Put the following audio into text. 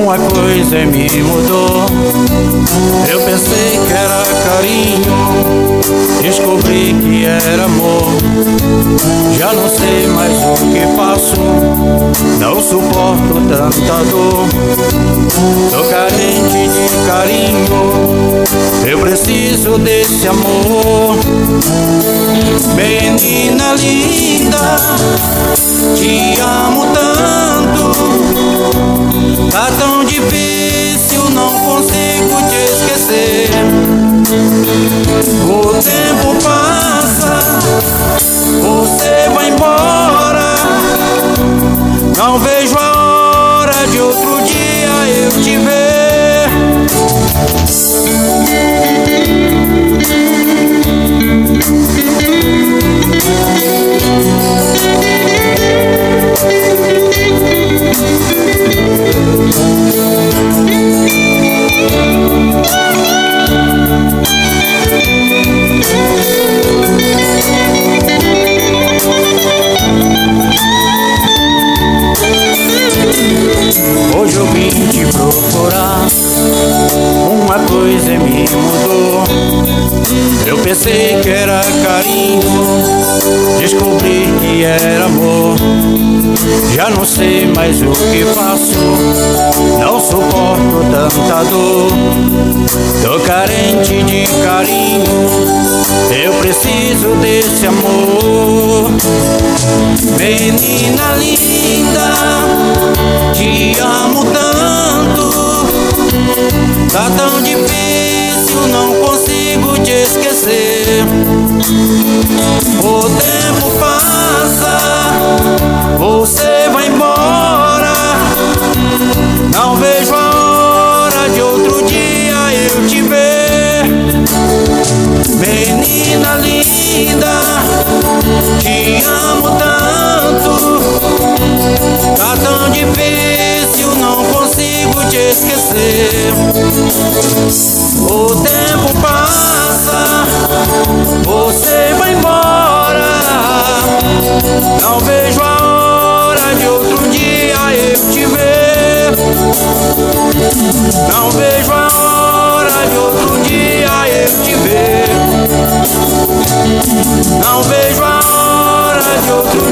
Uma coisa me mudou. Eu pensei que era carinho, descobri que era amor. Já não sei mais o que faço, não suporto tanta dor. Tô carente de carinho, eu preciso desse amor. Menina linda, te amo tanto. Tá tão difícil, não consigo te esquecer. O tempo passa, você vai embora. Não vejo a hora de outro dia eu te ver. Hoje eu vim te procurar, uma coisa me mudou. Eu pensei que era carinho, descobri que era amor. Já não sei mais o que faço, não suporto tanta dor. Tô carente de carinho, eu preciso desse amor. Menina linda, te amo tanto. Tá tão difícil, não consigo te esquecer. O tempo passa, você vai embora. Não vejo a hora de outro dia eu te ver. Menina linda, te amo tanto. Tá tão difícil, não consigo te esquecer. O tempo passa, você vai embora. Não vejo a hora de outro dia eu te ver. Não vejo a hora de outro dia eu te ver. Não vejo a hora de outro